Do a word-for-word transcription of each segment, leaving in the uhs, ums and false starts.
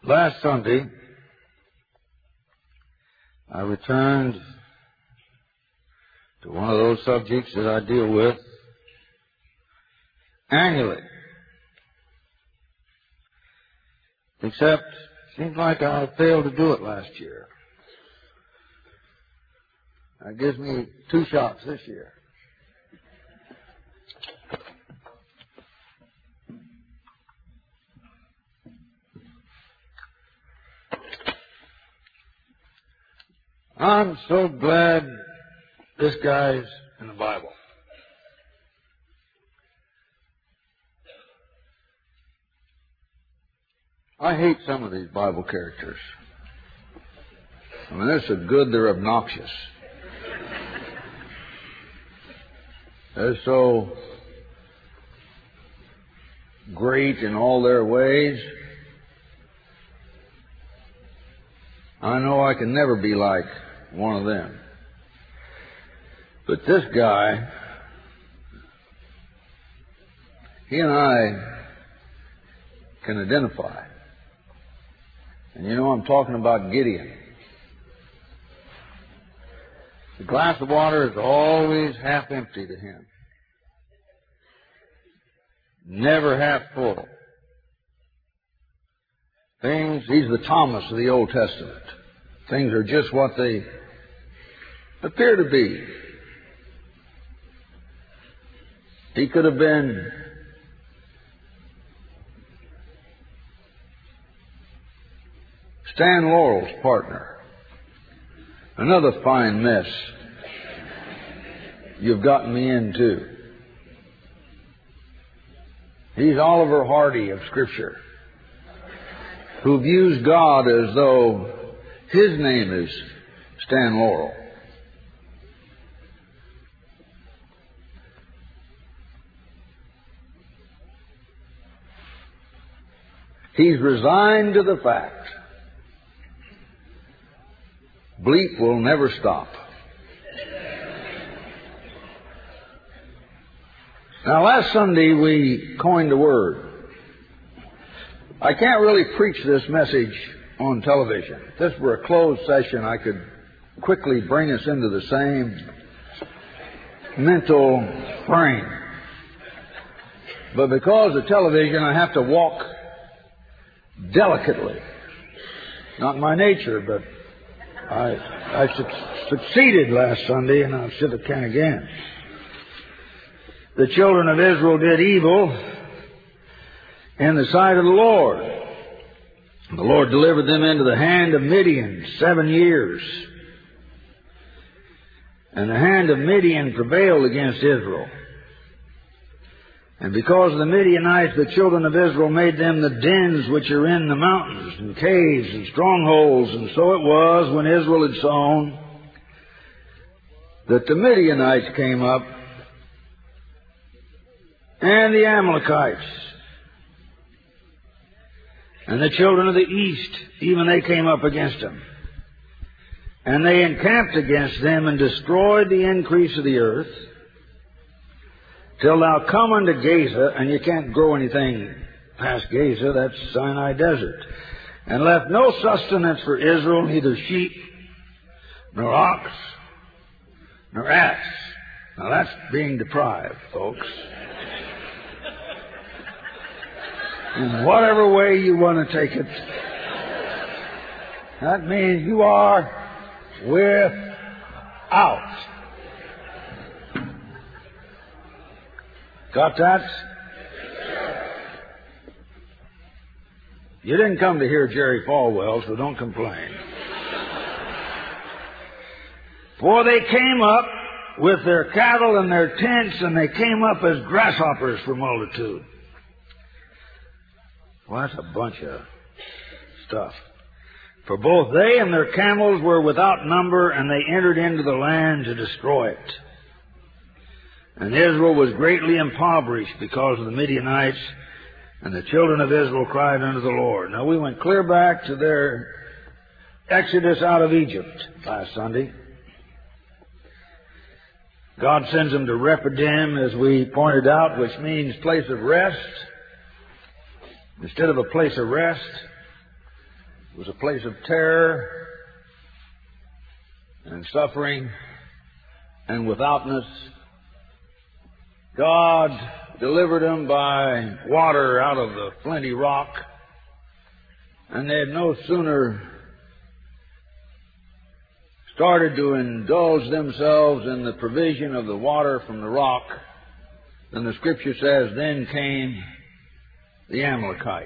Last Sunday, I returned to one of those subjects that I deal with annually. Except, it seems like I failed to do it last year. That gives me two shots this year. I'm so glad this guy's in the Bible. I hate some of these Bible characters. I mean, they're so good, they're obnoxious. They're so great in all their ways. I know I can never be like one of them. But this guy, he and I can identify. And you know, I'm talking about Gideon. The glass of water is always half empty to him. Never half full. Things, he's the Thomas of the Old Testament. Things are just what they appear to be. He could have been Stan Laurel's partner. Another fine mess you've gotten me into. He's Oliver Hardy of Scripture, who views God as though his name is Stan Laurel. He's resigned to the fact bleep will never stop. Now, last Sunday we coined a word. I can't really preach this message on television. If this were a closed session, I could quickly bring us into the same mental frame. But because of television, I have to walk delicately. Not my nature, but I, I su- succeeded last Sunday, and I'll sit it can again. The children of Israel did evil in the sight of the Lord. The Lord delivered them into the hand of Midian seven years. And the hand of Midian prevailed against Israel. And because of the Midianites, the children of Israel made them the dens which are in the mountains, and caves, and strongholds. And so it was, when Israel had sown, that the Midianites came up, and the Amalekites, and the children of the east, even they came up against them. And they encamped against them, and destroyed the increase of the earth, till thou come unto Gaza, and you can't grow anything past Gaza, that's Sinai Desert, and left no sustenance for Israel, neither sheep, nor ox, nor ass. Now that's being deprived, folks. In whatever way you want to take it, that means you are without. Got that? You didn't come to hear Jerry Falwell, so don't complain. For they came up with their cattle and their tents, and they came up as grasshoppers for multitude. Well, that's a bunch of stuff. For both they and their camels were without number, and they entered into the land to destroy it. And Israel was greatly impoverished because of the Midianites, and the children of Israel cried unto the Lord. Now, we went clear back to their exodus out of Egypt last Sunday. God sends them to Rephidim, as we pointed out, which means place of rest. Instead of a place of rest, It was a place of terror and suffering and withoutness. God delivered them by water out of the flinty rock, and they had no sooner started to indulge themselves in the provision of the water from the rock than the Scripture says, then came the Amalekites,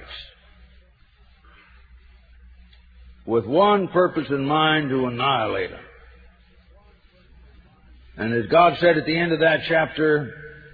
with one purpose in mind, to annihilate them. And as God said at the end of that chapter,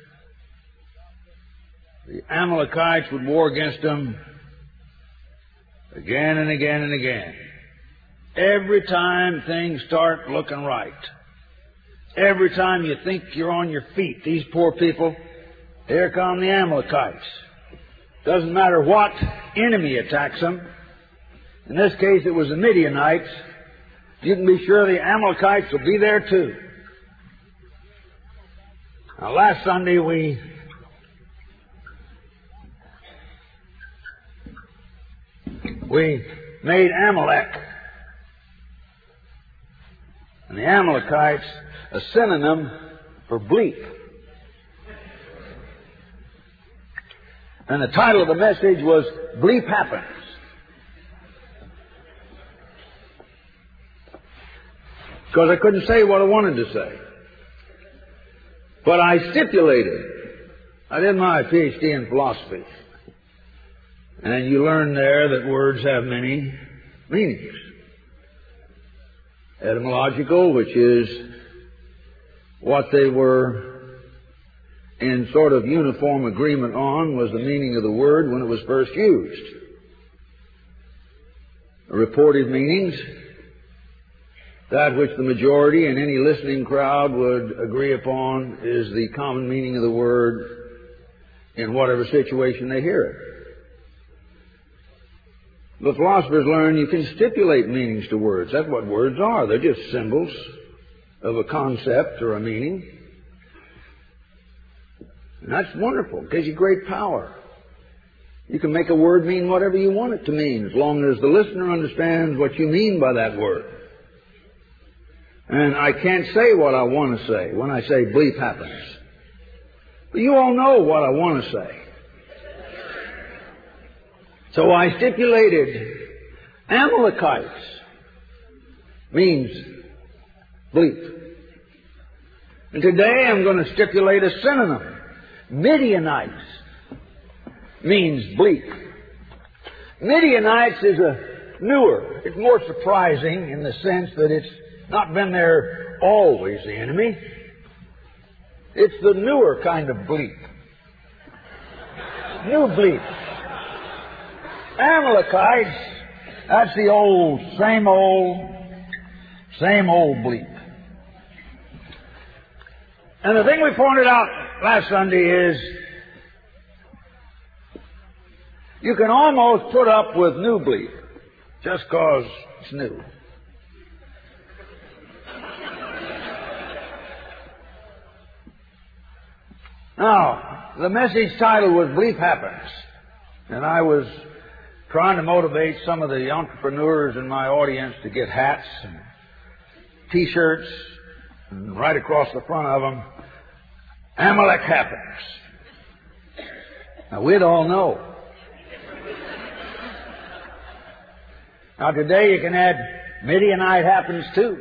the Amalekites would war against them again and again and again. Every time things start looking right, every time you think you're on your feet, these poor people, here come the Amalekites. Doesn't matter what enemy attacks them. In this case, it was the Midianites. You can be sure the Amalekites will be there too. Now, last Sunday we we made Amalek and the Amalekites a synonym for bleep. And the title of the message was Bleep Happens. Because I couldn't say what I wanted to say. But I stipulated. I did my P H D in philosophy. And you learn there that words have many meanings. Etymological, which is what they were in sort of uniform agreement on, was the meaning of the word when it was first used. Reported meanings, that which the majority and any listening crowd would agree upon, is the common meaning of the word in whatever situation they hear it. The philosophers learn you can stipulate meanings to words. That's what words are. They're just symbols of a concept or a meaning. And that's wonderful. It gives you great power. You can make a word mean whatever you want it to mean, as long as the listener understands what you mean by that word. And I can't say what I want to say when I say bleep happens. But you all know what I want to say. So I stipulated Amalekites means bleep. And today I'm going to stipulate a synonym. Midianites means bleep. Midianites is a newer, it's more surprising in the sense that it's not been there always, the enemy. It's the newer kind of bleep. New bleep. Amalekites, that's the old, same old, same old bleep. And the thing we pointed out last Sunday is you can almost put up with new bleep just because it's new. Now, the message title was Bleep Happens. And I was trying to motivate some of the entrepreneurs in my audience to get hats and T-shirts, and right across the front of them, Amalek happens. Now, we'd all know. Now, today you can add Midianite happens too.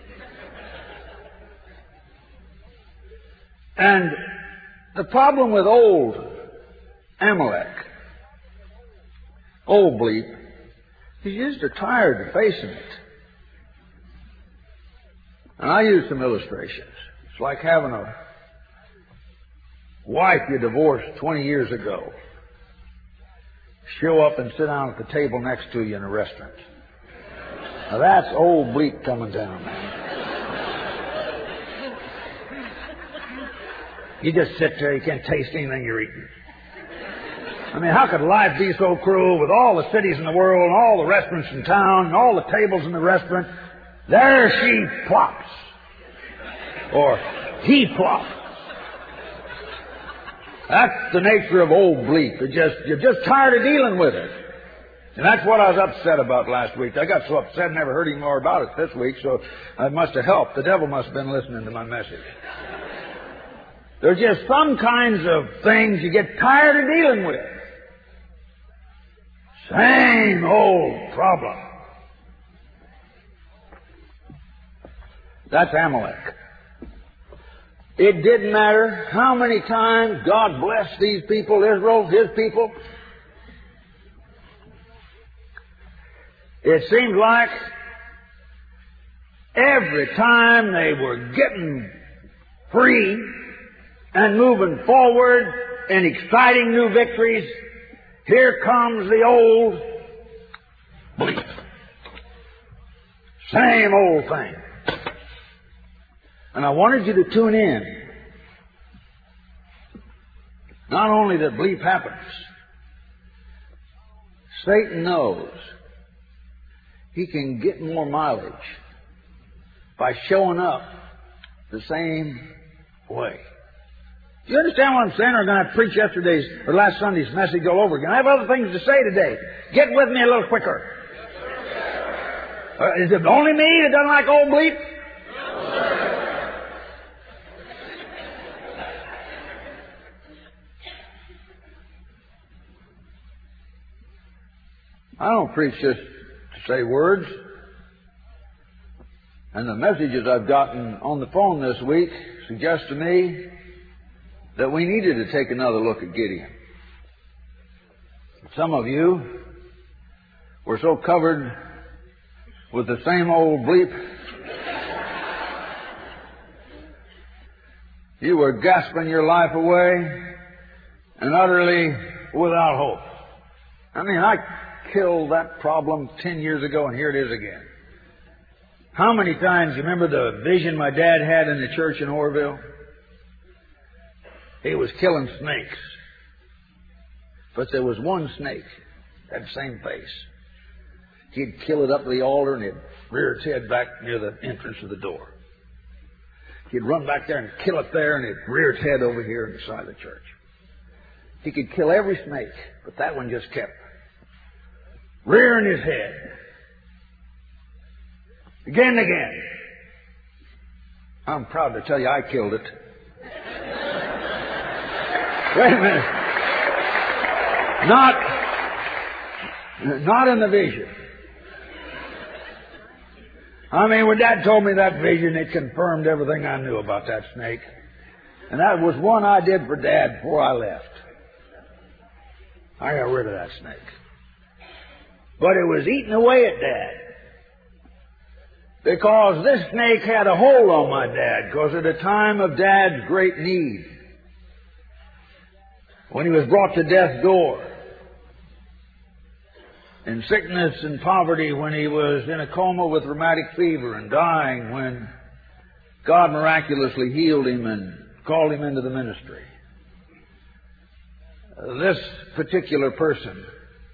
And the problem with old Amalek, old bleep, is you just are tired of facing it. And I use some illustrations. It's like having a wife you divorced twenty years ago show up and sit down at the table next to you in a restaurant. Now that's old bleep coming down, man. You just sit there, you can't taste anything you're eating. I mean, how could life be so cruel with all the cities in the world and all the restaurants in town and all the tables in the restaurant? There she plops. Or he plops. That's the nature of old bleep. It just, you're just tired of dealing with it. And that's what I was upset about last week. I got so upset I never heard any more about it this week, so it must have helped. The devil must have been listening to my message. There's just some kinds of things you get tired of dealing with. Same old problem. That's Amalek. It didn't matter how many times God blessed these people, Israel, His people. It seemed like every time they were getting free and moving forward in exciting new victories, here comes the old bleep. Same old thing. And I wanted you to tune in. Not only that bleep happens, Satan knows he can get more mileage by showing up the same way. Do you understand what I'm saying? Or I'm going to preach yesterday's or last Sunday's message all over again. I have other things to say today. Get with me a little quicker. Uh, is it only me that doesn't like old bleep? I don't preach just to say words. And the messages I've gotten on the phone this week suggest to me that we needed to take another look at Gideon. Some of you were so covered with the same old bleep, you were gasping your life away and utterly without hope. I mean, I killed that problem ten years ago, and here it is again. How many times, you remember the vision my dad had in the church in Orville? He was killing snakes. But there was one snake, had the same face. He'd kill it up to the altar, and it'd rear its head back near the entrance of the door. He'd run back there and kill it there, and it'd rear its head over here in the side of the church. He could kill every snake, but that one just kept rearing his head. Again and again. I'm proud to tell you I killed it. Wait a minute. Not, not in the vision. I mean, when Dad told me that vision, it confirmed everything I knew about that snake. And that was one I did for Dad before I left. I got rid of that snake. But it was eating away at Dad. Because this snake had a hold on my dad, because at a time of Dad's great need, when he was brought to death's door, in sickness and poverty, when he was in a coma with rheumatic fever and dying, when God miraculously healed him and called him into the ministry, this particular person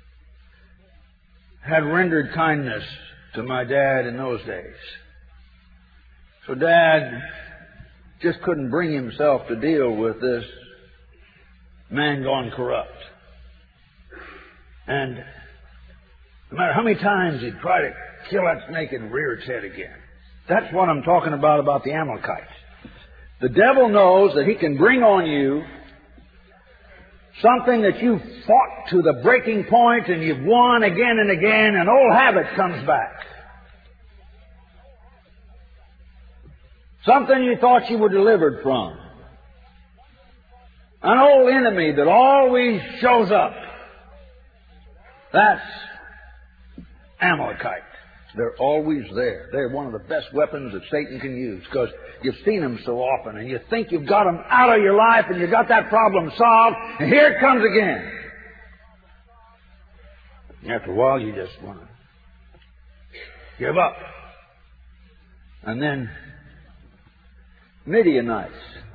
had rendered kindness to my dad in those days. So Dad just couldn't bring himself to deal with this man gone corrupt. And no matter how many times he'd try to kill that snake and rear its head again. That's what I'm talking about, about the Amalekites. The devil knows that he can bring on you something that you fought to the breaking point and you've won again and again, and old habit comes back. Something you thought you were delivered from. An old enemy that always shows up. That's Amalekite. They're always there. They're one of the best weapons that Satan can use, because you've seen them so often and you think you've got them out of your life and you've got that problem solved, and here it comes again. And after a while you just want to give up. And then Midianites.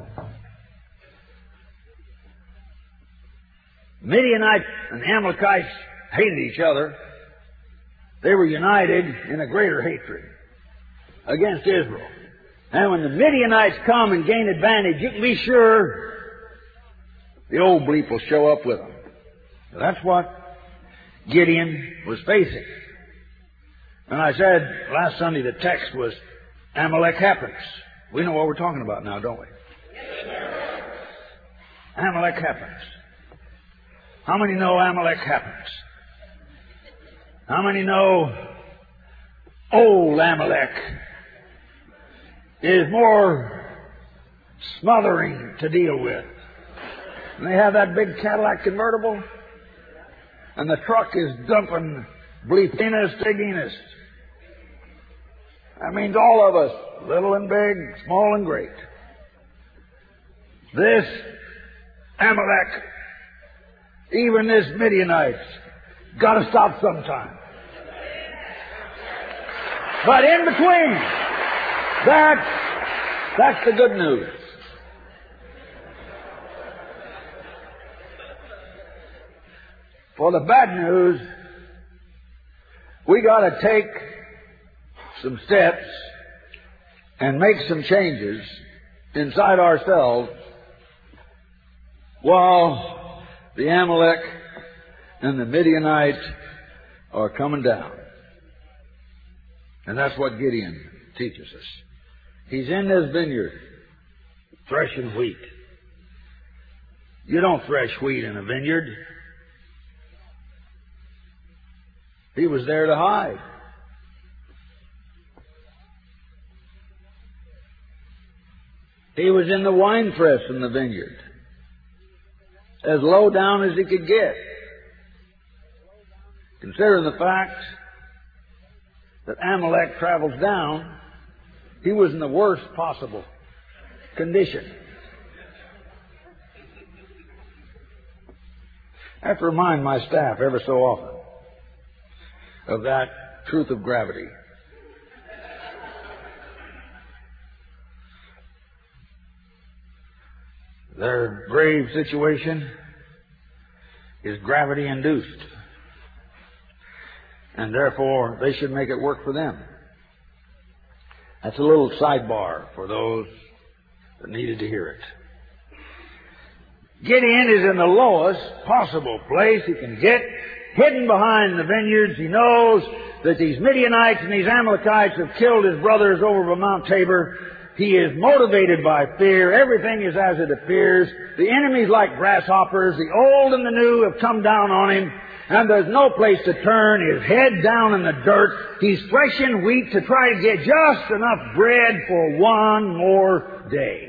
Midianites and Amalekites hated each other. They were united in a greater hatred against Israel. And when the Midianites come and gain advantage, you can be sure the old bleep will show up with them. That's what Gideon was facing. And I said last Sunday the text was Amalek happens. We know what we're talking about now, don't we? Amalek happens. How many know Amalek happens? How many know old Amalek is more smothering to deal with? And they have that big Cadillac convertible, and the truck is dumping bleepiness, digginess. That means all of us, little and big, small and great. This Amalek, even this Midianite, got to stop sometime. But in between, that's, that's the good news. For the bad news, we got to take some steps and make some changes inside ourselves while the Amalek and the Midianite are coming down. And that's what Gideon teaches us. He's in this vineyard threshing wheat. You don't thresh wheat in a vineyard. He was there to hide. He was in the winepress in the vineyard, as low down as he could get. Considering the fact that Amalek travels down, he was in the worst possible condition. I have to remind my staff ever so often of that truth of gravity. Their grave situation is gravity induced, and therefore they should make it work for them. That's a little sidebar for those that needed to hear it. Gideon is in the lowest possible place he can get, hidden behind the vineyards. He knows that these Midianites and these Amalekites have killed his brothers over by Mount Tabor. He is motivated by fear. Everything is as it appears. The enemies like grasshoppers, the old and the new, have come down on him, and there's no place to turn. His head down in the dirt. He's threshing wheat to try to get just enough bread for one more day.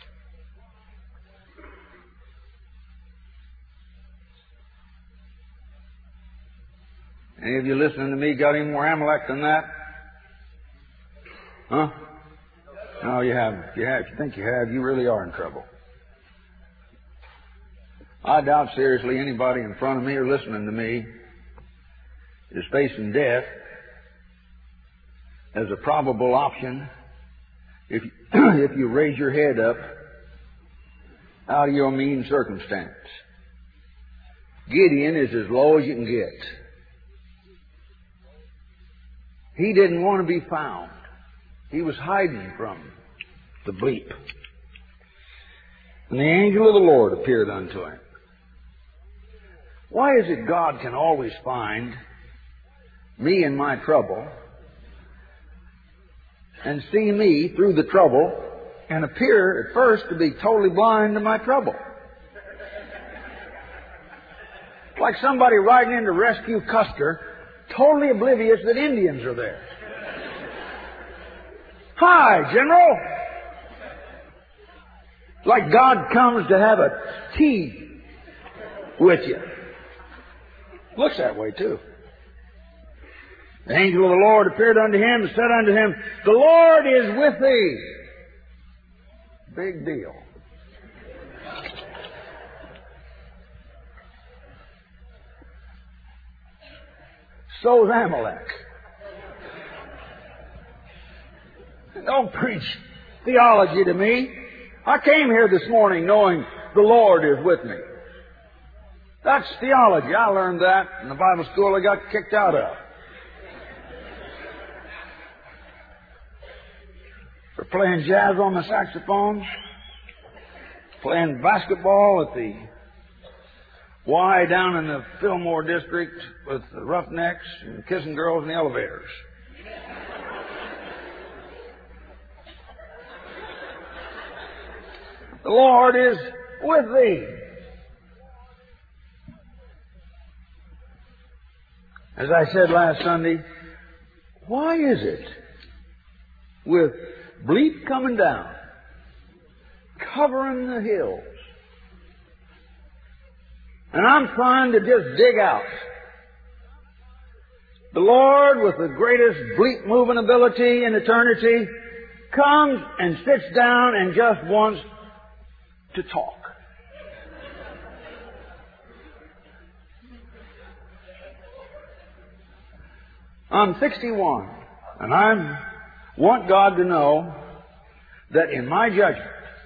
Any of you listening to me got any more Amalek than that? Huh? No, you haven't. If you have, if you think you have, you really are in trouble. I doubt seriously anybody in front of me or listening to me is facing death as a probable option if if you raise your head up out of your mean circumstance. Gideon is as low as you can get. He didn't want to be found. He was hiding from the bleep. And the angel of the Lord appeared unto him. Why is it God can always find me in my trouble and see me through the trouble and appear at first to be totally blind to my trouble? It's like somebody riding in to rescue Custer, totally oblivious that Indians are there. Hi, General. It's like God comes to have a tea with you. Looks that way, too. The angel of the Lord appeared unto him and said unto him, The Lord is with thee. Big deal. So's Amalek. Don't preach theology to me. I came here this morning knowing the Lord is with me. That's theology. I learned that in the Bible school I got kicked out of. For playing jazz on the saxophone, playing basketball at the Why, down in the Fillmore district with the roughnecks and kissing girls in the elevators. The Lord is with thee. As I said last Sunday, why is it with bleak coming down, covering the hills, and I'm trying to just dig out, the Lord, with the greatest bleak moving ability in eternity, comes and sits down and just wants to talk? I'm sixty-one, and I want God to know that in my judgment,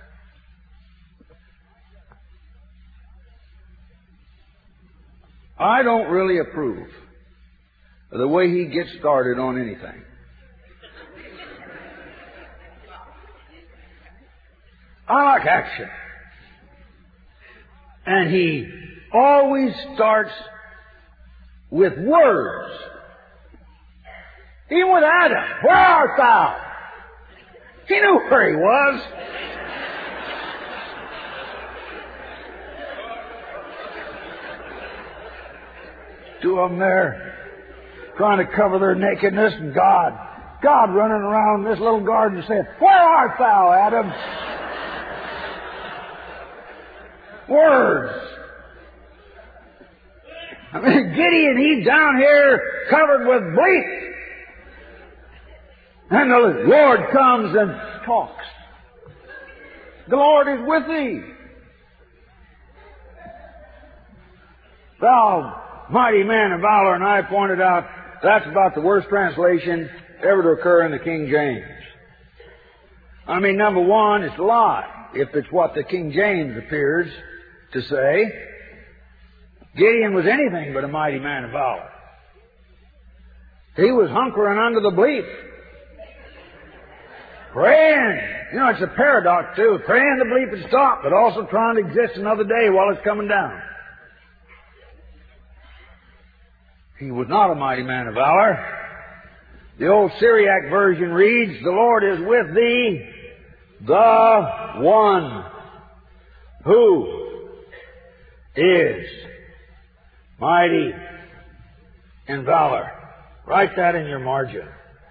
I don't really approve of the way He gets started on anything. I like action. And He always starts with words. Even with Adam, where art thou? He knew where he was. Two of them there trying to cover their nakedness, and God, God running around this little garden saying, where art thou, Adam? Words. I mean, Gideon, he's down here covered with bleak. And the Lord comes and talks. The Lord is with thee. Thou mighty man of valor. And I pointed out that's about the worst translation ever to occur in the King James. I mean, number one, it's a lie. If it's what the King James appears to say, Gideon was anything but a mighty man of valor. He was hunkering under the bleak. Praying. You know, it's a paradox, too. Praying the bleep would stop, but also trying to exist another day while it's coming down. He was not a mighty man of valor. The old Syriac version reads, the Lord is with thee, the one who is mighty in valor. Write that in your margin.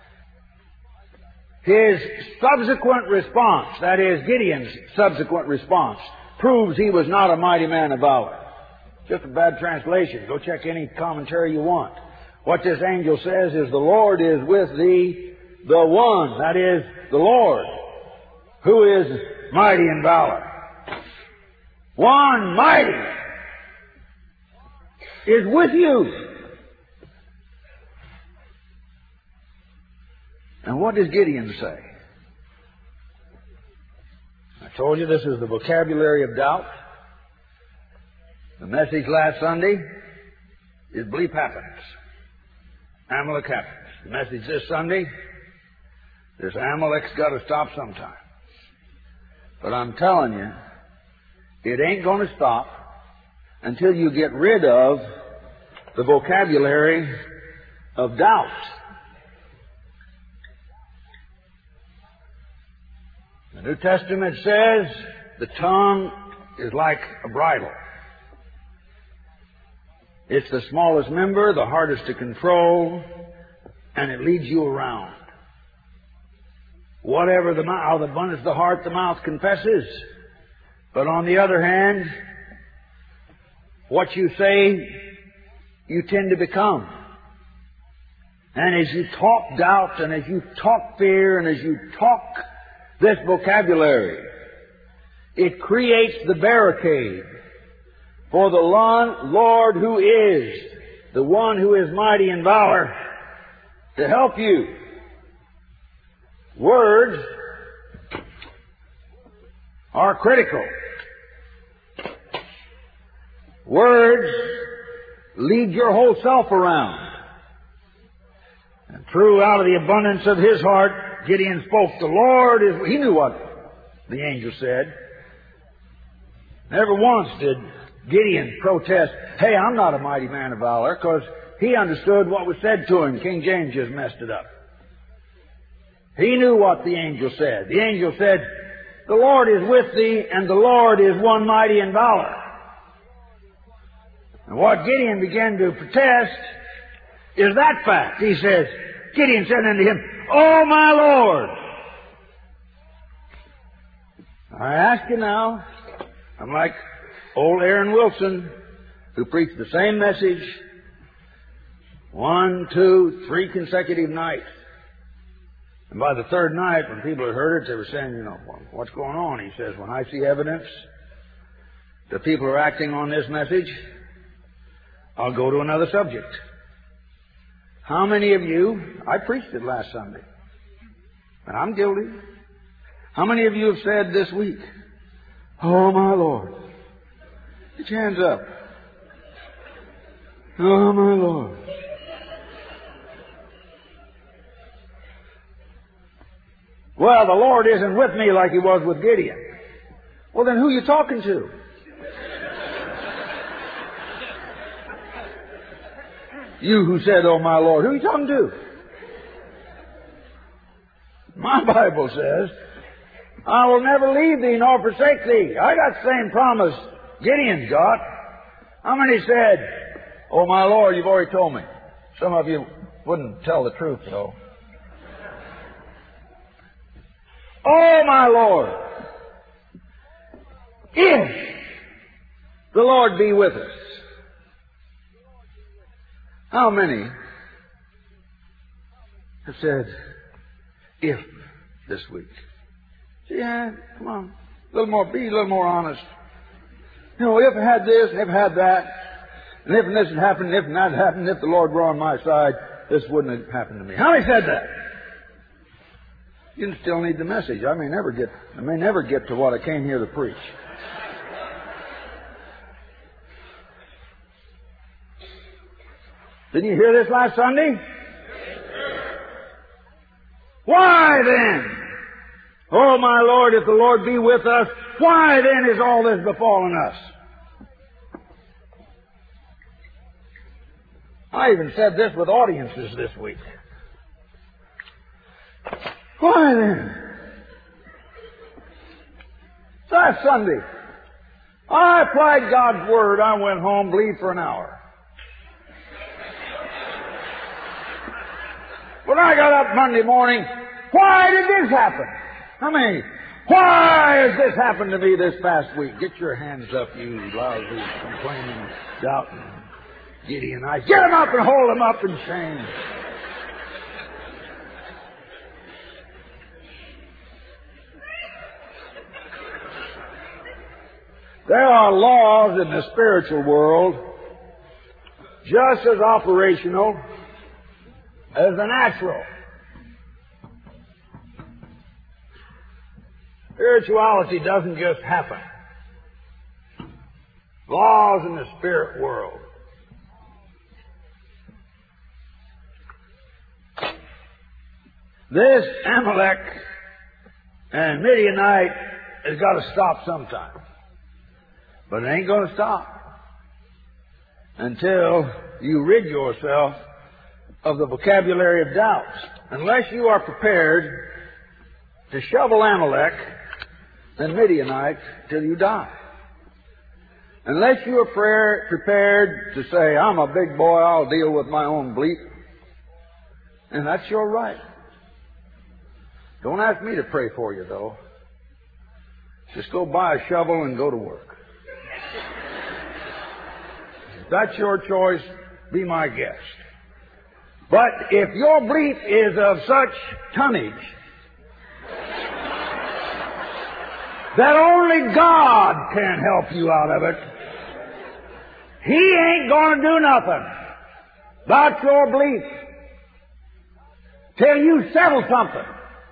His subsequent response, that is, Gideon's subsequent response, proves he was not a mighty man of valor. Just a bad translation. Go check any commentary you want. What this angel says is, the Lord is with thee, the one, that is, the Lord, who is mighty in valor. One mighty is with you. And what does Gideon say? I told you this is the vocabulary of doubt. The message last Sunday is bleep happens. Amalek happens. The message this Sunday, this Amalek's got to stop sometime. But I'm telling you, it ain't going to stop until you get rid of the vocabulary of doubt. The New Testament says the tongue is like a bridle. It's the smallest member, the hardest to control, and it leads you around. Whatever the mouth, the abundance of the heart, the mouth confesses. But on the other hand, what you say, you tend to become. And as you talk doubt, and as you talk fear, and as you talk this vocabulary, it creates the barricade for the Lord who is, the one who is mighty in valor, to help you. Words are critical. Words lead your whole self around. And true, out of the abundance of his heart, Gideon spoke. The Lord is... He knew what the angel said. Never once did Gideon protests, hey, I'm not a mighty man of valor, because he understood what was said to him. King James just messed it up. He knew what the angel said. The angel said, the Lord is with thee, and the Lord is one mighty in valor. And what Gideon began to protest is that fact. He says, Gideon said unto him, O my Lord! I ask you now, I'm like old Aaron Wilson, who preached the same message one, two, three consecutive nights. And by the third night, when people had heard it, they were saying, you know, what's going on? He says, when I see evidence that people are acting on this message, I'll go to another subject. How many of you, I preached it last Sunday, and I'm guilty. How many of you have said this week, oh my Lord? Get your hands up. Oh my Lord. Well, the Lord isn't with me like He was with Gideon. Well, then who are you talking to? You who said, oh my Lord, who are you talking to? My Bible says, I will never leave thee nor forsake thee. I got the same promise Gideon's got. How many said, oh my Lord, you've already told me? Some of you wouldn't tell the truth, though. Oh my Lord, if the Lord be with us. How many have said, if this week? Yeah, come on. A little more, be a little more honest. You know, if I had this, and if I had that, and if this had happened, and if that had happened, if the Lord were on my side, this wouldn't have happened to me. How many said that? You still need the message. I may never get, I may never get to what I came here to preach. Didn't you hear this last Sunday? Why then? Oh my Lord, if the Lord be with us, why then is all this befallen us? I even said this with audiences this week. Why then? Last Sunday, I applied God's Word. I went home, believed for an hour. When I got up Monday morning, why did this happen? I mean, why has this happened to me this past week? Get your hands up, you lousy, complaining, doubting, Gideonites. Get them up and hold them up in shame. There are laws in the spiritual world just as operational as the natural. Spirituality doesn't just happen. Laws in the spirit world. This Amalek and Midianite has got to stop sometime. But it ain't going to stop until you rid yourself of the vocabulary of doubts. Unless you are prepared to shovel Amalek and Midianite till you die. Unless you are prayer, prepared to say, I'm a big boy, I'll deal with my own bleat. And that's your right. Don't ask me to pray for you, though. Just go buy a shovel and go to work. If that's your choice, be my guest. But if your bleat is of such tonnage that only God can help you out of it, He ain't going to do nothing about your bleat till you settle something.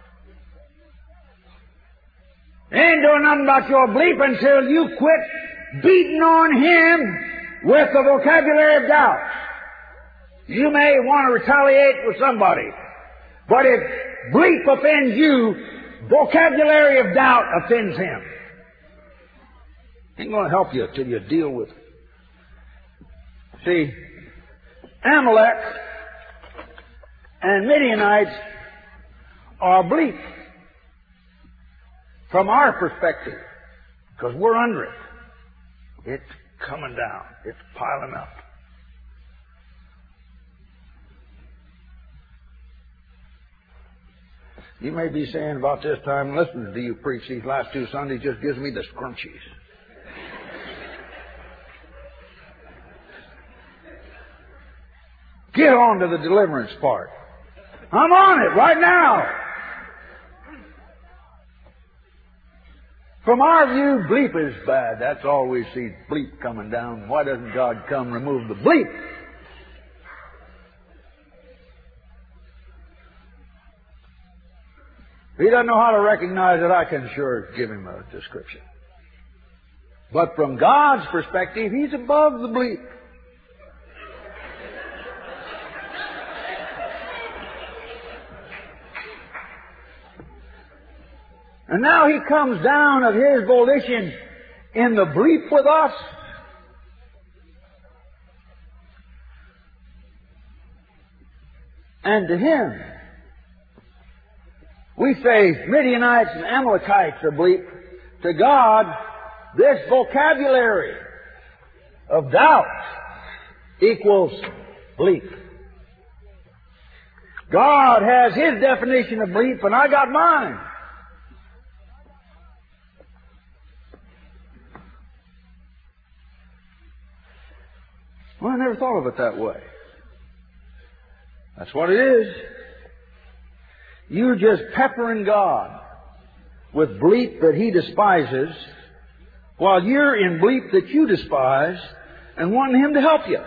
He ain't doing nothing about your bleat until you quit beating on Him with the vocabulary of doubt. You may want to retaliate with somebody, but if bleat offends you, vocabulary of doubt offends Him. Ain't going to help you till you deal with it. See, Amalek and Midianites are bleak from our perspective, because we're under it. It's coming down. It's piling up. You may be saying about this time, listening to you preach these last two Sundays just gives me the scrunchies. Get on to the deliverance part. I'm on it right now. From our view, bleep is bad. That's all we see, bleep coming down. Why doesn't God come remove the bleep? If He doesn't know how to recognize it, I can sure give Him a description. But from God's perspective, He's above the bleep. And now He comes down of His volition in the bleep with us. And to Him, we say Midianites and Amalekites are bleep. To God, this vocabulary of doubt equals bleep. God has His definition of bleep, and I got mine. Well, I never thought of it that way. That's what it is. You're just peppering God with bleep that He despises, while you're in bleep that you despise, and wanting Him to help you.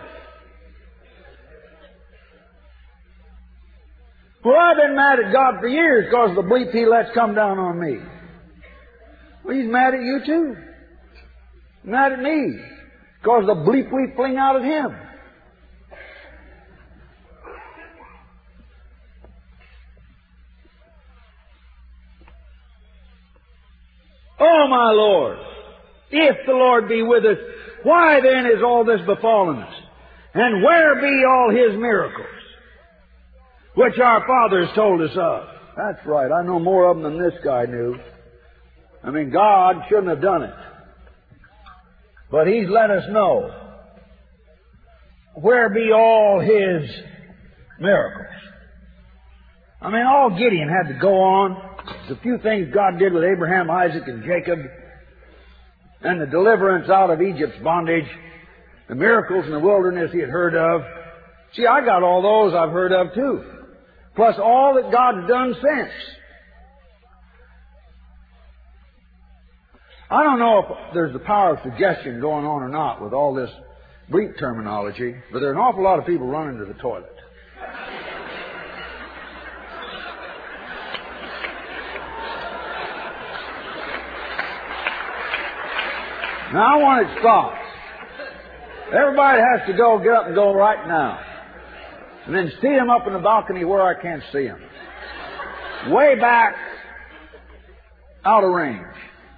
Well, I've been mad at God for years because of the bleep He lets come down on me. Well, He's mad at you too. Mad at me because of the bleep we fling out at Him. Oh, my Lord, if the Lord be with us, why then is all this befallen us? And where be all His miracles, which our fathers told us of? That's right. I know more of them than this guy knew. I mean, God shouldn't have done it. But He's let us know. Where be all His miracles? I mean, all Gideon had to go on. The few things God did with Abraham, Isaac, and Jacob, and the deliverance out of Egypt's bondage, the miracles in the wilderness He had heard of. See, I got all those I've heard of too. Plus all that God's done since. I don't know if there's the power of suggestion going on or not with all this bleep terminology, but there are an awful lot of people running to the toilet. Now I want it stopped. Everybody has to go, get up and go right now. And then see them up in the balcony where I can't see them. Way back, out of range.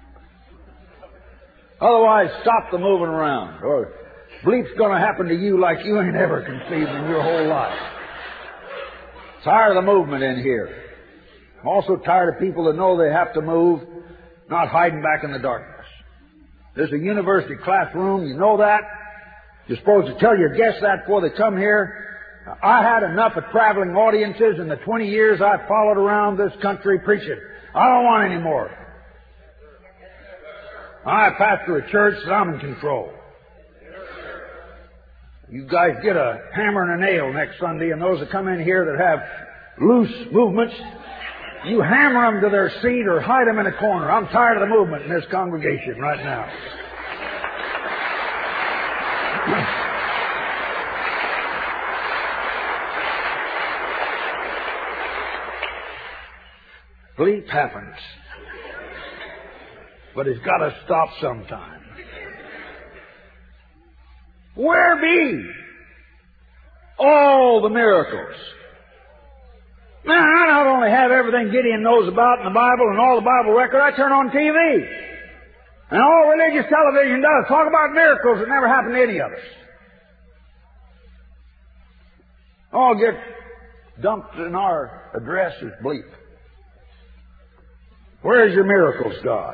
Otherwise, stop the moving around. Or bleep's going to happen to you like you ain't ever conceived in your whole life. Tired of the movement in here. I'm also tired of people that know they have to move, not hiding back in the darkness. This is a university classroom, you know that. You're supposed to tell your guests that before they come here. I had enough of traveling audiences in the twenty years I followed around this country preaching. I don't want any more. I pastor a church that I'm in control. You guys get a hammer and a nail next Sunday, and those that come in here that have loose movements, you hammer them to their seat or hide them in a corner. I'm tired of the movement in this congregation right now. Bleep happens. But it's got to stop sometime. Where be all the miracles? Now, I not only have everything Gideon knows about in the Bible and all the Bible record, I turn on T V. And all religious television does, talk about miracles that never happened to any of us. all get dumped in our address as bleep. Where's your miracles, God?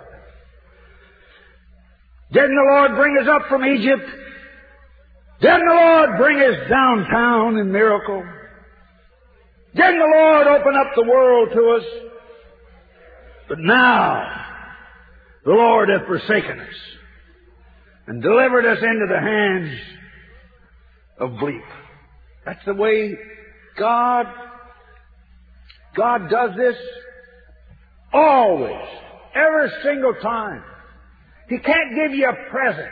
Didn't the Lord bring us up from Egypt? Didn't the Lord bring us downtown in miracle? Didn't the Lord open up the world to us? But now, the Lord hath forsaken us and delivered us into the hands of bleep. That's the way God, God does this always, every single time. He can't give you a present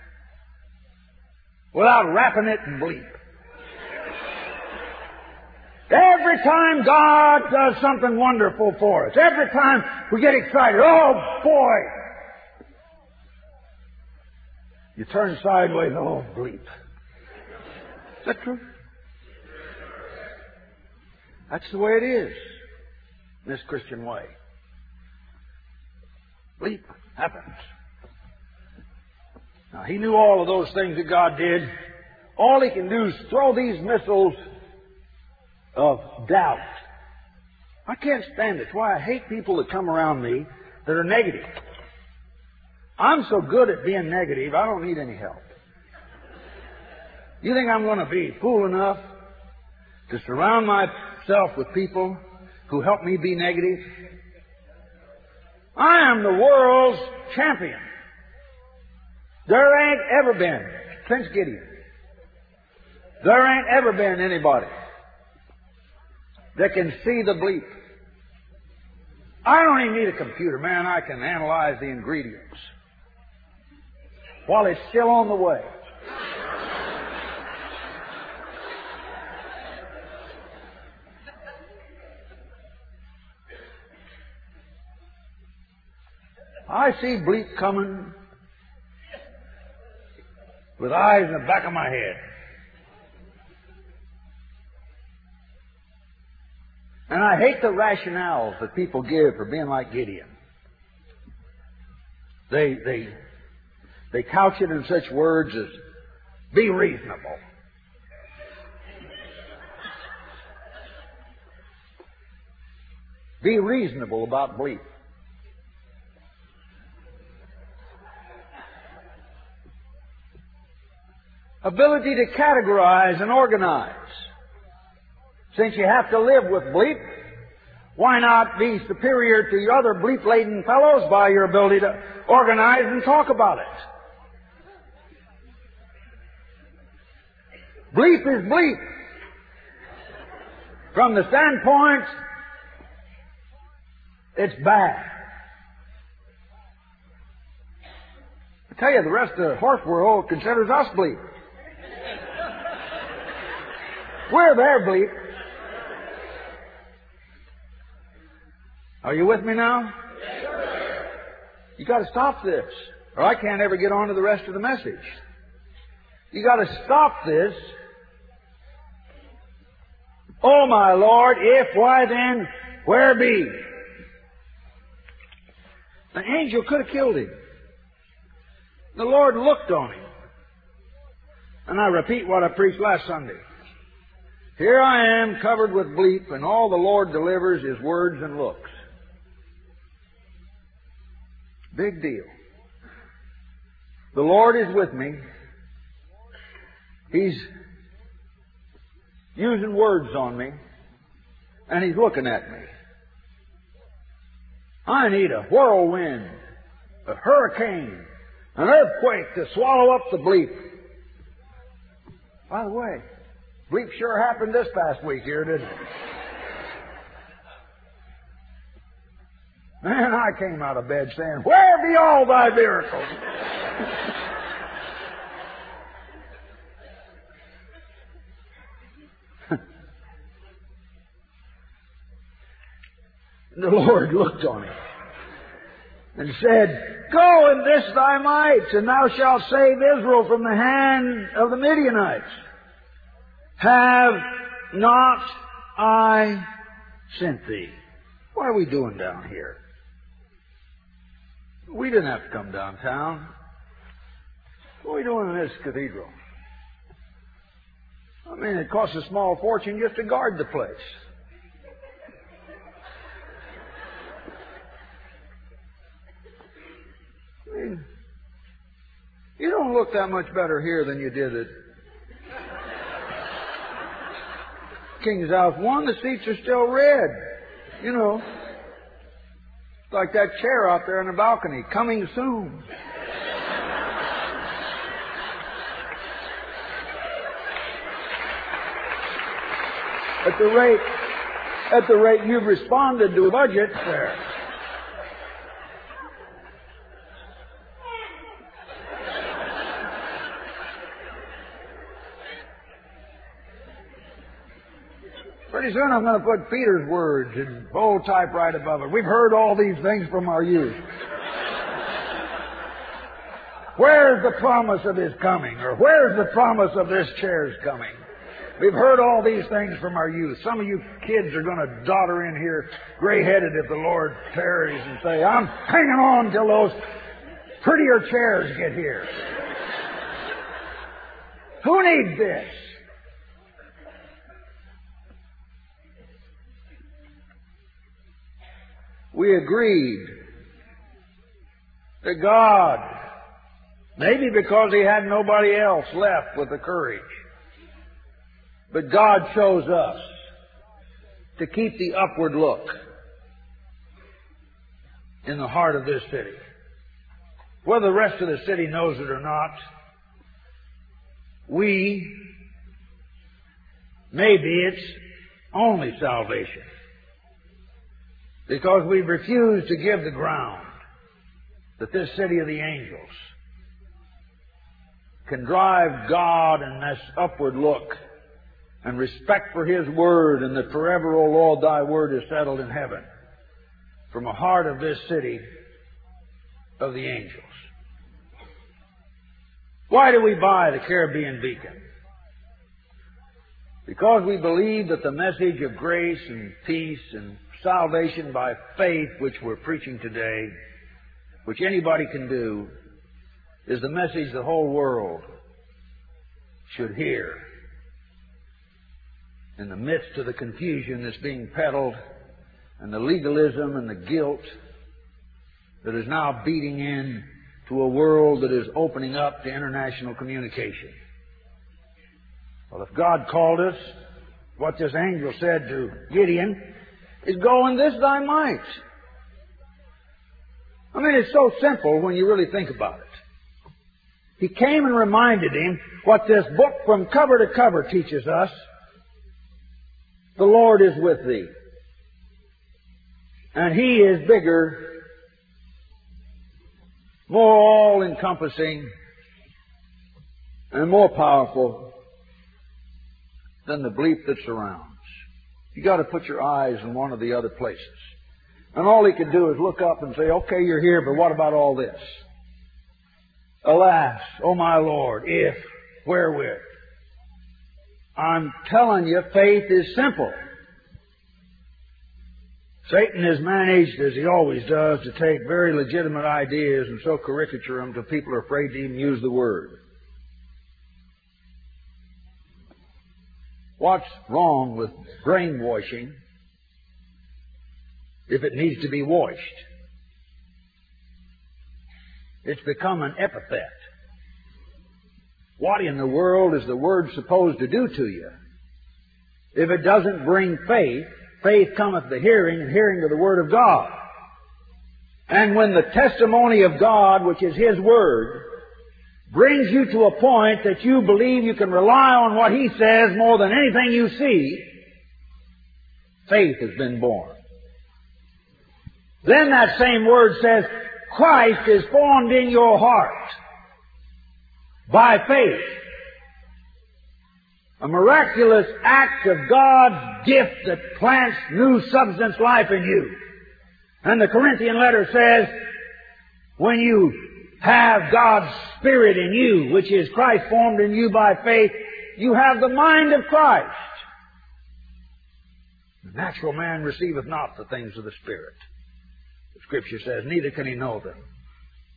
without wrapping it in bleep. Every time God does something wonderful for us, every time we get excited, oh boy, you turn sideways, oh bleep. Is that true? That's the way it is in this Christian way. Bleep happens. Now, he knew all of those things that God did. All he can do is throw these missiles of doubt. I can't stand it. It's why I hate people that come around me that are negative. I'm so good at being negative, I don't need any help. You think I'm going to be fool enough to surround myself with people who help me be negative? I am the world's champion. There ain't ever been, since Gideon, there ain't ever been anybody that can see the bleep. I don't even need a computer, man. I can analyze the ingredients while it's still on the way. I see bleep coming with eyes in the back of my head. And I hate the rationales that people give for being like Gideon. They, they, they couch it in such words as, be reasonable. Be reasonable about bleep. Ability to categorize and organize. Since you have to live with bleep, why not be superior to the other bleep-laden fellows by your ability to organize and talk about it? Bleep is bleep. From the standpoint, it's bad. I tell you, the rest of the horse world considers us bleep. We're their bleep. Are you with me now? Yes, sir. You got to stop this, or I can't ever get on to the rest of the message. You got to stop this. Oh my Lord, if, why then, where be? The angel could have killed him. The Lord looked on him. And I repeat what I preached last Sunday. Here I am covered with bleep, and all the Lord delivers is words and looks. Big deal. The Lord is with me. He's using words on me, and He's looking at me. I need a whirlwind, a hurricane, an earthquake to swallow up the bleep. By the way, bleep sure happened this past week here, didn't it? Man, I came out of bed saying, where be all thy miracles? The Lord looked on him and said, go in this thy might, and thou shalt save Israel from the hand of the Midianites. Have not I sent thee? What are we doing down here? We didn't have to come downtown. What are we doing in this cathedral? I mean, it costs a small fortune just to guard the place. I mean, you don't look that much better here than you did at King's House One. The seats are still red. You know, like that chair out there on the balcony, coming soon. At the rate, at the rate you've responded to a budget there. Pretty soon I'm going to put Peter's words in bold type right above it. We've heard all these things from our youth. Where's the promise of His coming? Or where's the promise of this chair's coming? We've heard all these things from our youth. Some of you kids are going to dodder in here gray-headed if the Lord tarries and say, I'm hanging on till those prettier chairs get here. Who needs this? We agreed that God, maybe because He had nobody else left with the courage, but God chose us to keep the upward look in the heart of this city. Whether the rest of the city knows it or not, we, maybe it's only salvation. Because we've refused to give the ground that this city of the angels can drive God in this upward look and respect for His Word, and that forever, O Lord, Thy Word is settled in heaven, from the heart of this city of the angels. Why do we buy the Caribbean Beacon? Because we believe that the message of grace and peace and salvation by faith, which we're preaching today, which anybody can do, is the message the whole world should hear. In the midst of the confusion that's being peddled and the legalism and the guilt that is now beating in to a world that is opening up to international communication. Well, if God called us, what this angel said to Gideon is, go in this thy might. I mean, it's so simple when you really think about it. He came and reminded him what this book from cover to cover teaches us. The Lord is with thee. And He is bigger, more all-encompassing, and more powerful than the bleep that surrounds. You've got to put your eyes in one of the other places. And all He can do is look up and say, okay, you're here, but what about all this? Alas, O my Lord, if, wherewith? I'm telling you, faith is simple. Satan has managed, as he always does, to take very legitimate ideas and so caricature them till people are afraid to even use the word. What's wrong with brainwashing if it needs to be washed? It's become an epithet. What in the world is the Word supposed to do to you? If it doesn't bring faith, faith cometh to hearing, and hearing to the Word of God. And when the testimony of God, which is His Word, brings you to a point that you believe you can rely on what He says more than anything you see, faith has been born. Then that same Word says, Christ is formed in your heart by faith. A miraculous act of God's gift that plants new substance life in you. And the Corinthian letter says, when you have God's Spirit in you, which is Christ formed in you by faith, you have the mind of Christ. The natural man receiveth not the things of the Spirit. The Scripture says, neither can he know them.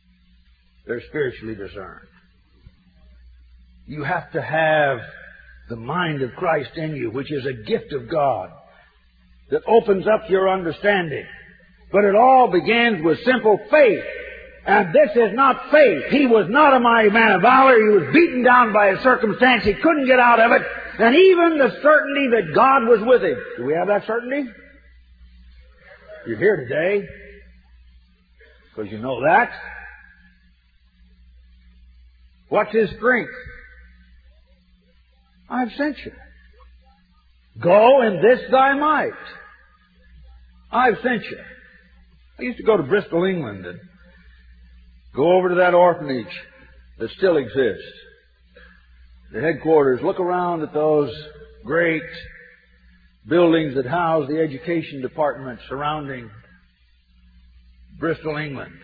They're spiritually discerned. You have to have the mind of Christ in you, which is a gift of God that opens up your understanding. But it all begins with simple faith. And this is not faith. He was not a mighty man of valor. He was beaten down by a circumstance. He couldn't get out of it. And even the certainty that God was with him. Do we have that certainty? You're here today because you know that. What's His strength? I've sent you. Go in this thy might. I've sent you. I used to go to Bristol, England, and go over to that orphanage that still exists. The headquarters. Look around at those great buildings that house the education department surrounding Bristol, England.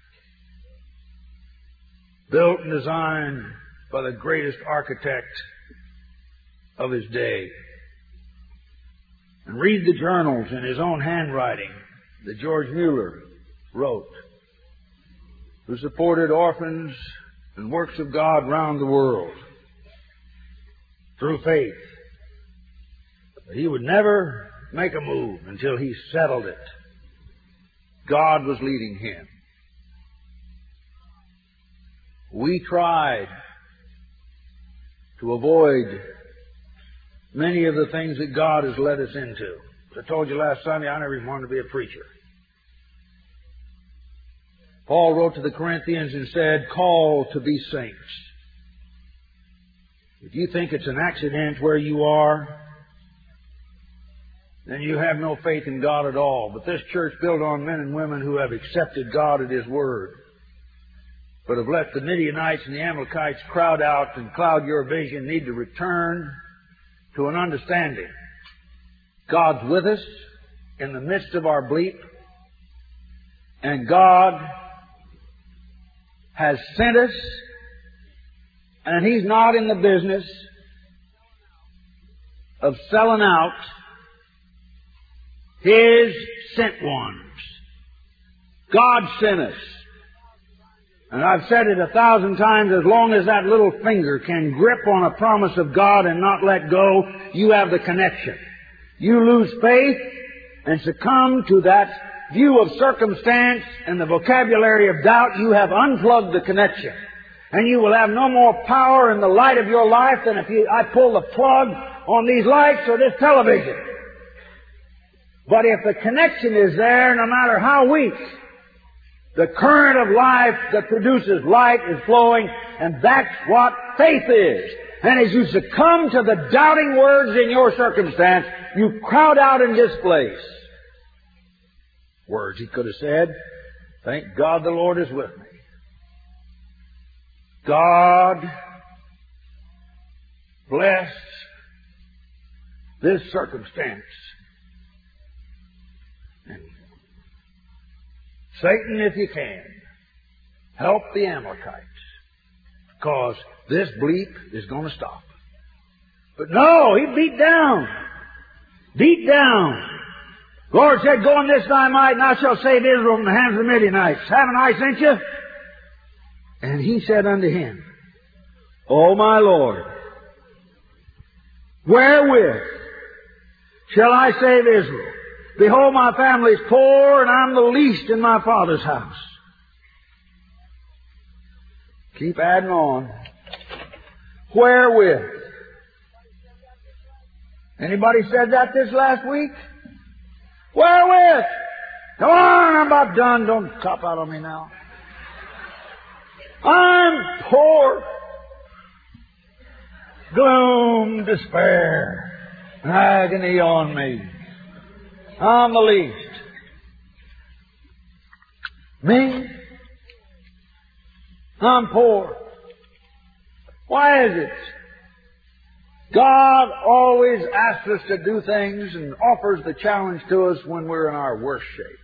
Built and designed by the greatest architect of his day. And read the journals in his own handwriting that George Mueller wrote, who supported orphans and works of God round the world through faith. But he would never make a move until he settled it. God was leading him. We tried to avoid many of the things that God has led us into. As I told you last Sunday, I never even wanted to be a preacher. Paul wrote to the Corinthians and said, call to be saints. If you think it's an accident where you are, then you have no faith in God at all. But this church built on men and women who have accepted God at His Word, but have let the Midianites and the Amalekites crowd out and cloud your vision, need to return to an understanding. God's with us in the midst of our bleep, and God has sent us, and He's not in the business of selling out His sent ones. God sent us. And I've said it a thousand times, as long as that little finger can grip on a promise of God and not let go, you have the connection. You lose faith and succumb to that view of circumstance and the vocabulary of doubt, you have unplugged the connection. And you will have no more power in the light of your life than if you, I pull the plug on these lights or this television. But if the connection is there, no matter how weak, the current of life that produces light is flowing, and that's what faith is. And as you succumb to the doubting words in your circumstance, you crowd out and displace. Words he could have said, thank God the Lord is with me. God bless this circumstance. And Satan, if you can, help the Amalekites, because this bleep is going to stop. But no, he beat down. Beat down. The Lord said, go in this thy might, and I shall save Israel from the hands of the Midianites. Haven't I sent you? And he said unto him, O my Lord, wherewith shall I save Israel? Behold, my family is poor, and I'm the least in my father's house. Keep adding on. Wherewith? Anybody said that this last week? Wherewith? Come on, I'm about done. Don't cop out on me now. I'm poor. Gloom, despair, agony on me. I'm the least. Me? I'm poor. Why is it? God always asks us to do things and offers the challenge to us when we're in our worst shape.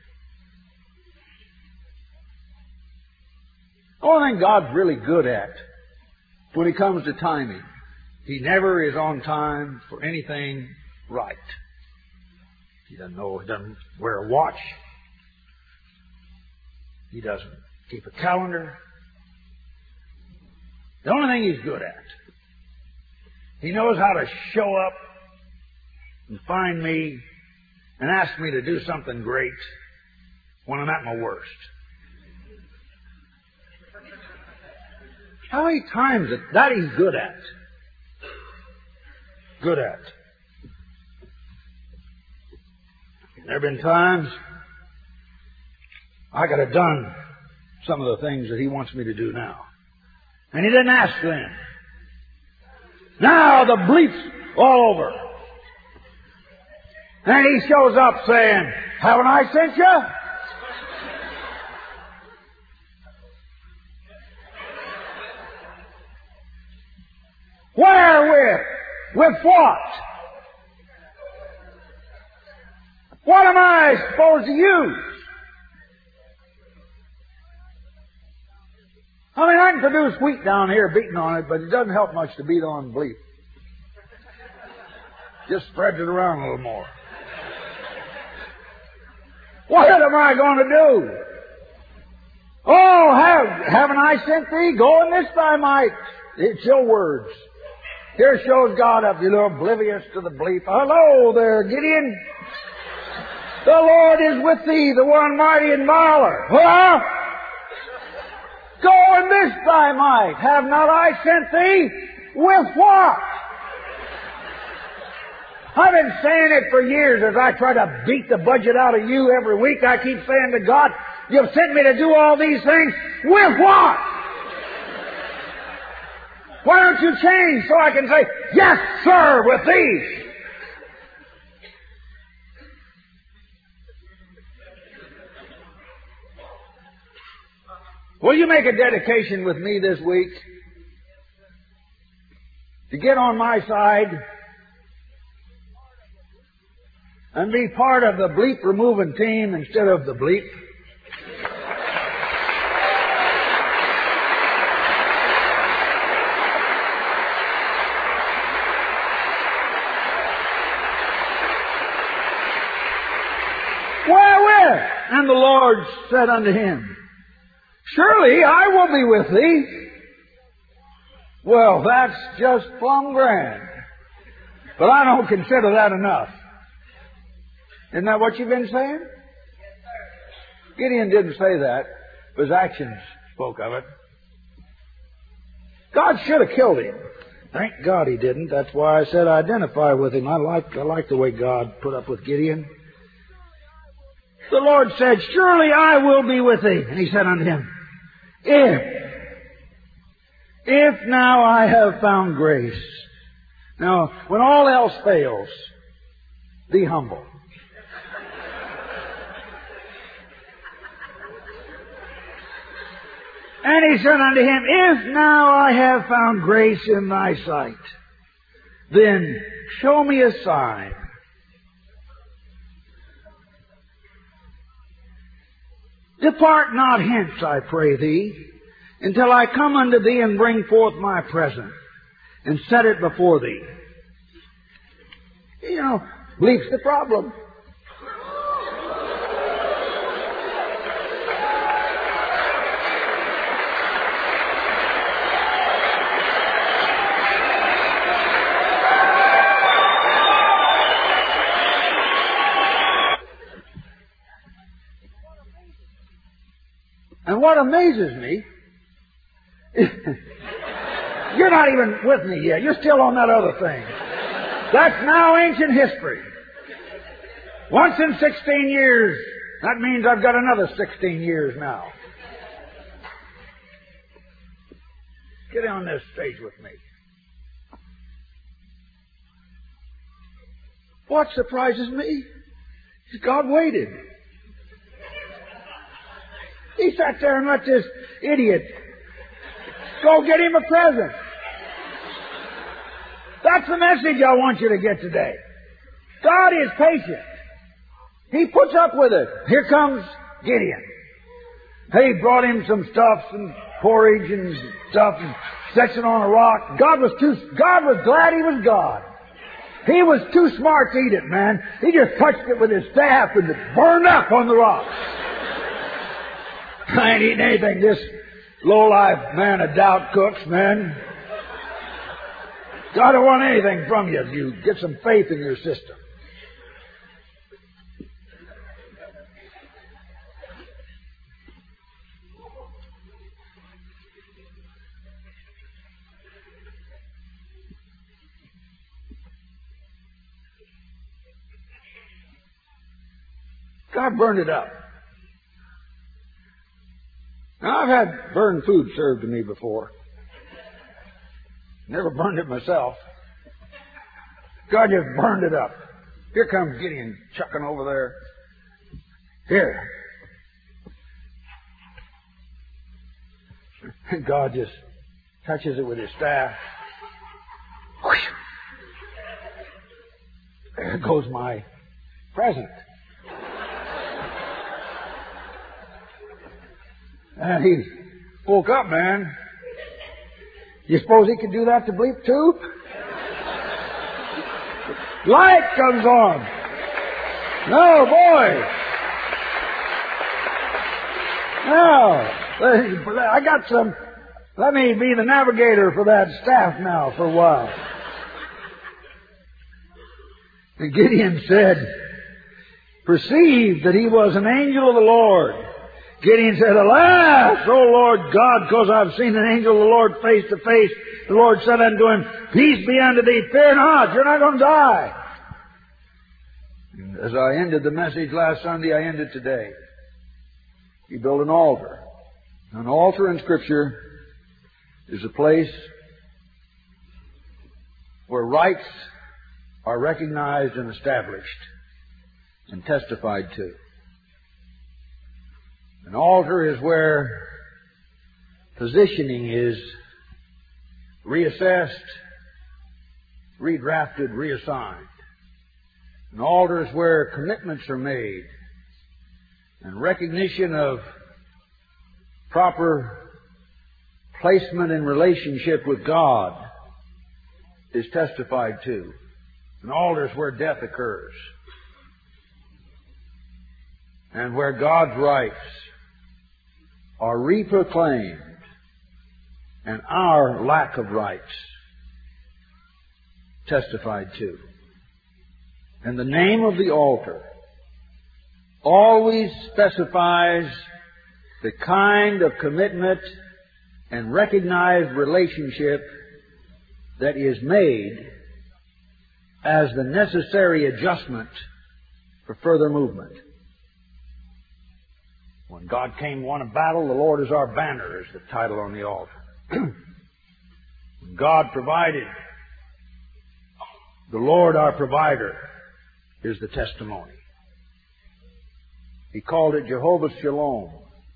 The only thing God's really good at when it comes to timing, He never is on time for anything right. He doesn't know, He doesn't wear a watch. He doesn't keep a calendar. The only thing He's good at He knows how to show up and find me and ask me to do something great when I'm at my worst. How many times that he's good at? Good at. There have been times I could have done some of the things that he wants me to do now. And he didn't ask then. Now the bleep's all over. And he shows up saying, haven't I sent you? Wherewith? With what? What am I supposed to use? I mean, I can produce wheat down here beating on it, but it doesn't help much to beat on bleep. Just spreads it around a little more. What am I going to do? Oh, have, haven't I sent thee? Go and this thy might. It's your words. Here shows God up, you're oblivious to the bleep. Hello there, Gideon. The Lord is with thee, the one mighty in valor. Huh? Go and this thy might. Have not I sent thee? With what? I've been saying it for years as I try to beat the budget out of you every week. I keep saying to God, you've sent me to do all these things. With what? Why don't you change so I can say, yes, sir, with these? Will you make a dedication with me this week to get on my side and be part of the bleep removing team instead of the bleep? Wherewith? And the Lord said unto him, surely I will be with thee. Well, that's just plumb grand. But I don't consider that enough. Isn't that what you've been saying? Gideon didn't say that, but his actions spoke of it. God should have killed him. Thank God he didn't. That's why I said I identify with him. I like, I like the way God put up with Gideon. The Lord said, surely I will be with thee. And he said unto him, if, if now I have found grace. Now, when all else fails, be humble. And he said unto him, if now I have found grace in thy sight, then show me a sign. Depart not hence, I pray thee, until I come unto thee and bring forth my present, and set it before thee. You know, bleep's the problem. And what amazes me, you're not even with me yet. You're still on that other thing. That's now ancient history. Once in sixteen years, that means I've got another sixteen years now. Get on this stage with me. What surprises me is God waited. He sat there and let this idiot go get him a present. That's the message I want you to get today. God is patient. He puts up with it. Here comes Gideon. He brought him some stuff, some porridge and stuff, and sets it on a rock. God was too, God was glad he was God. He was too smart to eat it, man. He just touched it with his staff and it burned up on the rock. I ain't eating anything this low-life man of doubt cooks, man. God don't want anything from you if you get some faith in your system. God burned it up. Now, I've had burned food served to me before. Never burned it myself. God just burned it up. Here comes Gideon chucking over there. Here. And God just touches it with his staff. There goes my present. And he woke up, man. You suppose he could do that to Bleep too? Light comes on. No, boy. Now, I got some. Let me be the navigator for that staff now for a while. And Gideon said, perceived that he was an angel of the Lord. Gideon said, alas, O Lord God, because I've seen an angel of the Lord face to face. The Lord said unto him, peace be unto thee, fear not, you're not going to die. And as I ended the message last Sunday, I end it today. He built an altar. An altar in Scripture is a place where rights are recognized and established and testified to. An altar is where positioning is reassessed, redrafted, reassigned. An altar is where commitments are made and recognition of proper placement in relationship with God is testified to. An altar is where death occurs and where God's rights are reproclaimed and our lack of rights testified to. And the name of the altar always specifies the kind of commitment and recognized relationship that is made as the necessary adjustment for further movement. When God came won a battle, the Lord is our banner is the title on the altar. When God provided, the Lord our provider is the testimony. He called it Jehovah Shalom.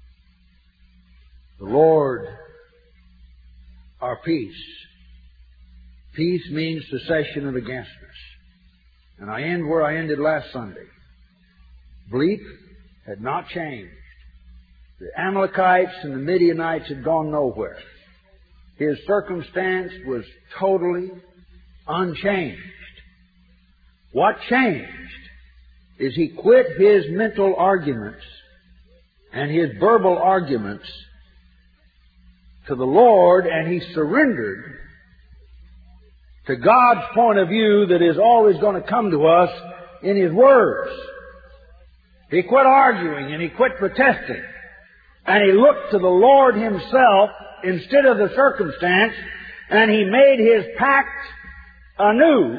The Lord our peace. Peace means cessation of againstness. And I end where I ended last Sunday. Bleep had not changed. The Amalekites and the Midianites had gone nowhere. His circumstance was totally unchanged. What changed is he quit his mental arguments and his verbal arguments to the Lord, and he surrendered to God's point of view that is always going to come to us in His words. He quit arguing and he quit protesting. And he looked to the Lord Himself instead of the circumstance, and he made his pact anew.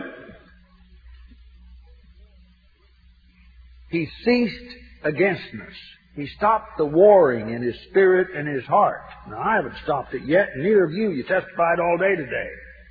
He ceased againstness. He stopped the warring in his spirit and his heart. Now, I haven't stopped it yet, and neither of you. You testified all day today.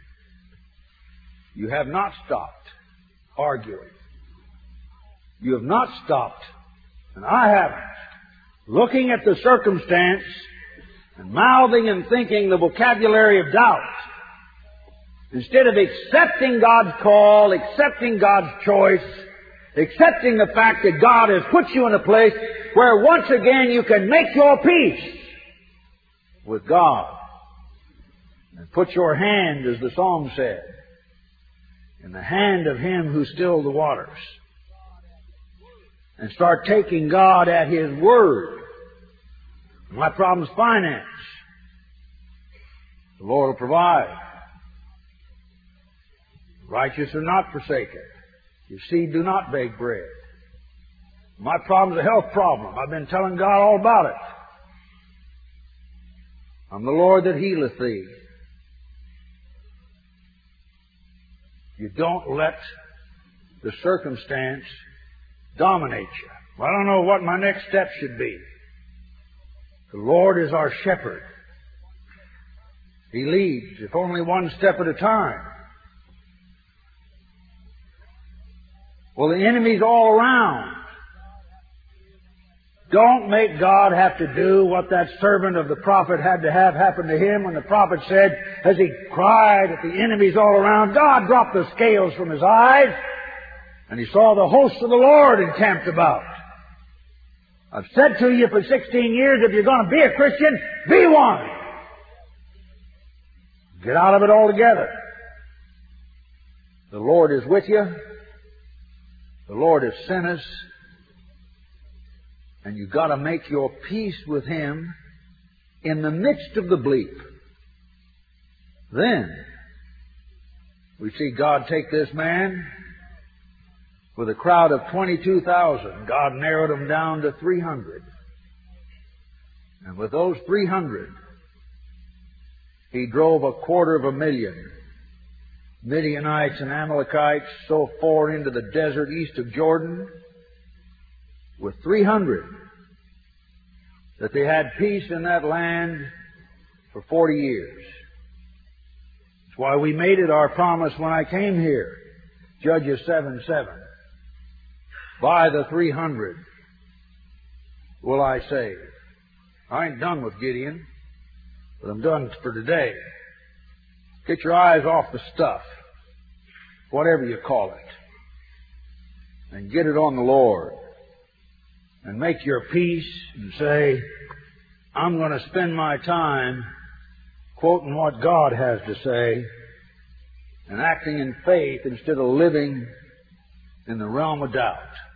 You have not stopped arguing. You have not stopped, and I haven't, looking at the circumstance and mouthing and thinking the vocabulary of doubt. Instead of accepting God's call, accepting God's choice, accepting the fact that God has put you in a place where once again you can make your peace with God and put your hand, as the psalm said, in the hand of Him who stilled the waters, and start taking God at His word. My problem's finance. The Lord will provide. Righteous are not forsaken. Your seed do not beg bread. My problem's a health problem. I've been telling God all about it. I'm the Lord that healeth thee. You don't let the circumstance dominate you. Well, I don't know what my next step should be. The Lord is our shepherd. He leads, if only one step at a time. Well, the enemy's all around. Don't make God have to do what that servant of the prophet had to have happen to him when the prophet said, as he cried that the enemy's all around, God dropped the scales from his eyes, and he saw the hosts of the Lord encamped about. I've said to you for sixteen years, if you're going to be a Christian, be one. Get out of it altogether. The Lord is with you. The Lord has sent us. And you've got to make your peace with Him in the midst of the bleak. Then we see God take this man with a crowd of twenty-two thousand. God narrowed them down to three hundred. And with those three hundred, He drove a quarter of a million Midianites and Amalekites so far into the desert east of Jordan with three hundred that they had peace in that land for forty years. That's why we made it our promise when I came here. Judges seven seven. By the three hundred will I save. I ain't done with Gideon, but I'm done for today. Get your eyes off the stuff, whatever you call it, and get it on the Lord. And make your peace and say, I'm going to spend my time quoting what God has to say and acting in faith instead of living in the realm of doubt.